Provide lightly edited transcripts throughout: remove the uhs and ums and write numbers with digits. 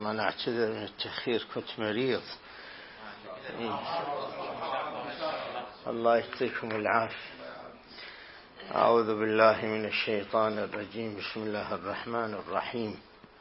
ما نعتذر من التأخير، كنت مريض. الله يعطيكم العافية. أعوذ بالله من الشيطان الرجيم. بسم الله الرحمن الرحيم.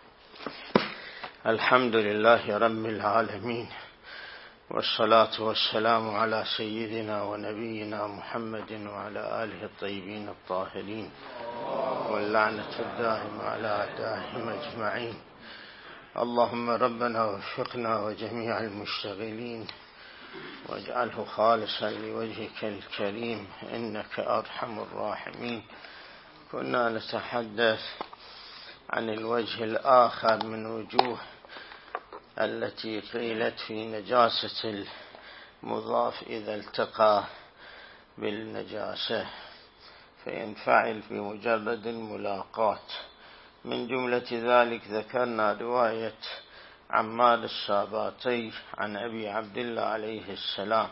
الحمد لله رب العالمين، والصلاة والسلام على سيدنا ونبينا محمد وعلى آله الطيبين الطاهرين، واللعنة الدائمة على أعدائهم أجمعين. اللهم ربنا وفقنا وجميع المشتغلين واجعله خالصا لوجهك الكريم إنك أرحم الراحمين. كنا نتحدث عن الوجه الآخر من وجوه التي قيلت في نجاسة المضاف إذا التقى بالنجاسة فينفعل بمجرد الملاقاة. من جملة ذلك ذكرنا رواية عمار الساباطي عن أبي عبد الله عليه السلام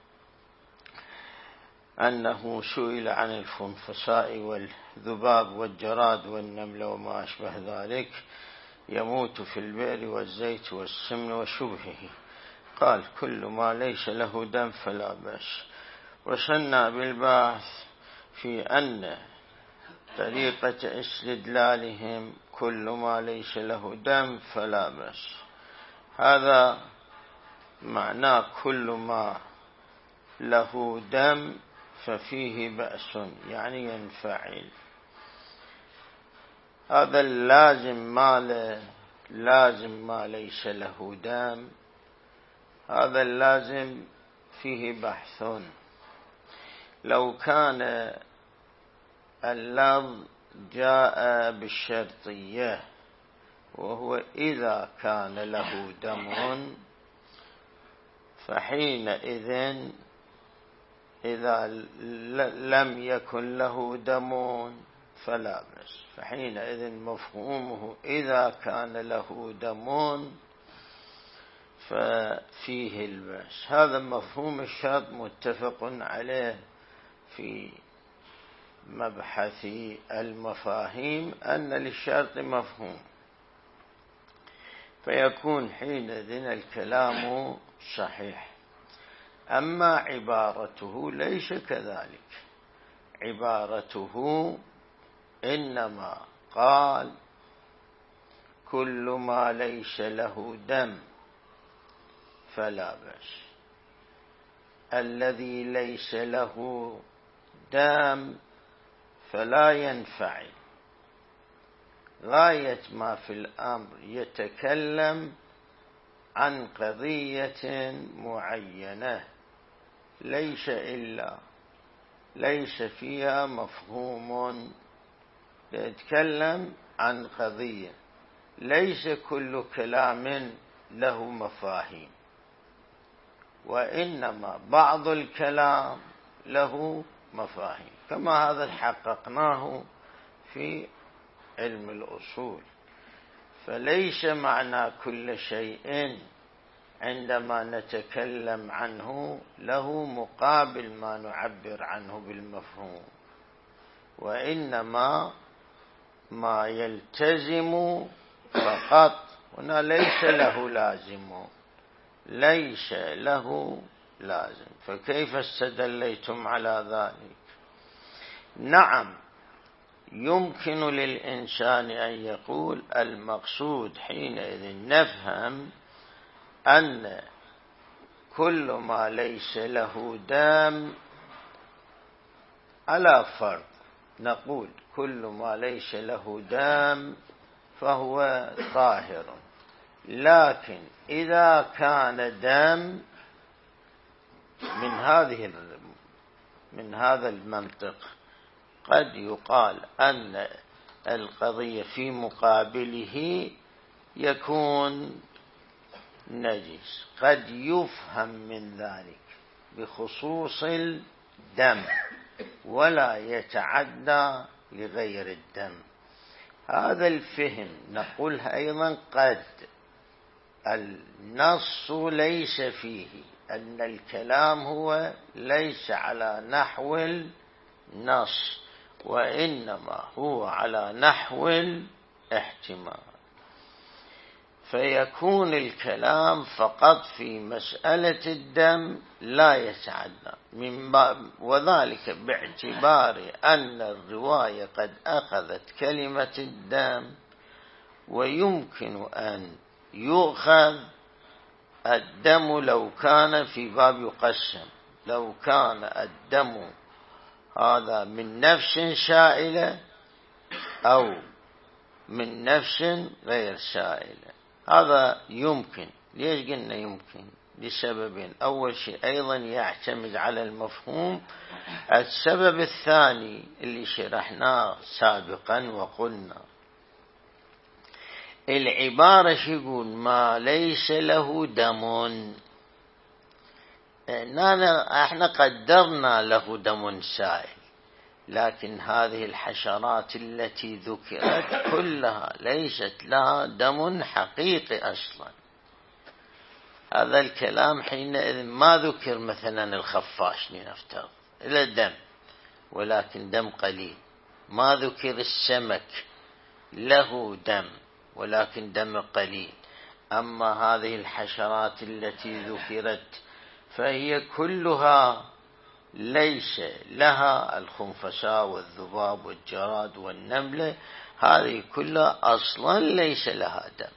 أنه سئل عن الخنفساء والذباب والجراد والنمل وما أشبه ذلك يموت في البئر والزيت والسمن وشبهه، قال: كل ما ليس له دم فلا بأس. وصلنا بالبحث في أن طريقة استدلالهم كل ما ليس له دم فلا بأس، هذا معناه كل ما له دم ففيه بأس، يعني ينفعل. هذا اللازم ما ليس له دم، هذا اللازم فيه بحث. لو كان اللفظ جاء بالشرطية وهو إذا كان له دم، فحينئذ إذا لم يكن له دم فلا بأس، فحينئذ مفهومه إذا كان له دم ففيه البأس. هذا مفهوم الشرط متفق عليه في مبحث المفاهيم، أن للشرط مفهوم، فيكون حينئذ الكلام صحيح. أما عبارته ليس كذلك، عبارته إنما قال كل ما ليس له دم فلا بأس. الذي ليس له دم فلا ينفعل. غاية ما في الأمر يتكلم عن قضية معينة ليس فيها مفهوم، يتكلم عن قضية. ليس كل كلام له مفاهيم، وإنما بعض الكلام له مفاهيم، كما هذا حققناه في علم الأصول. فليس معنى كل شيء عندما نتكلم عنه له مقابل ما نعبر عنه بالمفهوم، وإنما ما يلتزم فقط. هنا ليس له لازم، ليس له لازم، فكيف استدليتم على ذلك؟ نعم، يمكن للإنسان أن يقول المقصود حينئذ نفهم أن كل ما ليس له دم على فرض، نقول كل ما ليس له دم فهو طاهر، لكن إذا كان دم من هذا المنطق قد يقال أن القضية في مقابله يكون نجس، قد يفهم من ذلك بخصوص الدم ولا يتعدى لغير الدم. هذا الفهم نقولها أيضا قد النص ليس فيه، أن الكلام هو ليس على نحو النص، وإنما هو على نحو الاحتمال. فيكون الكلام فقط في مسألة الدم لا يتعدى، وذلك باعتبار أن الرواية قد أخذت كلمة الدم، ويمكن أن يؤخذ الدم لو كان في باب يقسم، لو كان الدم هذا من نفس سائلة أو من نفس غير سائلة، هذا يمكن. ليش قلنا يمكن؟ لسببين. أول شيء أيضا يعتمد على المفهوم. السبب الثاني اللي شرحناه سابقا وقلنا العبارة يقول ما ليس له دم، احنا قدرنا له دم سائل، لكن هذه الحشرات التي ذكرت كلها ليست لها دم حقيقي أصلا. هذا الكلام حينئذ ما ذكر مثلا الخفاش لنفترض إلى دم، ولكن دم قليل. ما ذكر السمك له دم ولكن دم قليل. أما هذه الحشرات التي ذكرت فهي كلها ليس لها، الخنفساء والذباب والجراد والنملة، هذه كلها أصلا ليس لها دم.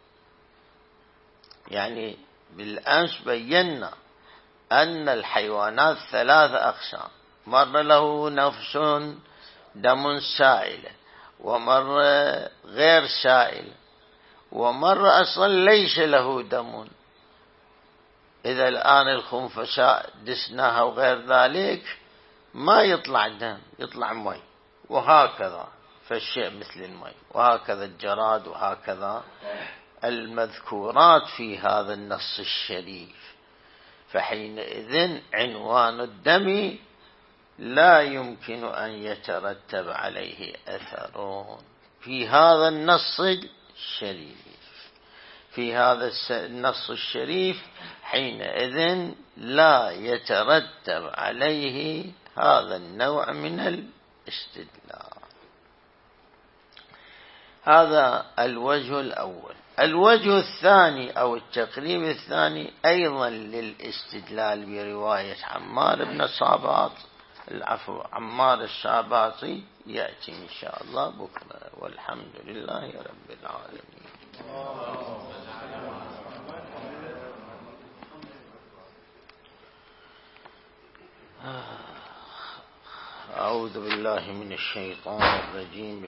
يعني بالأمس بينا أن الحيوانات 3 أقسام: مرة له نفس دم سائلة، ومرة غير سائلة، ومرة أصلا ليس له دم. إذا الآن الخنفساء دسناها وغير ذلك ما يطلع دم، يطلع مي، وهكذا فالشيء مثل المي، وهكذا الجراد، وهكذا المذكورات في هذا النص الشريف. فحينئذ عنوان الدم لا يمكن أن يترتب عليه أثر في هذا النص الشريف. في هذا النص الشريف حينئذ لا يترتب عليه هذا النوع من الاستدلال. هذا الوجه الأول. الوجه الثاني أو التقريب الثاني أيضا للاستدلال برواية عمار الساباطي يأتي إن شاء الله بكرة، والحمد لله رب العالمين. أعوذ بالله من الشيطان الرجيم.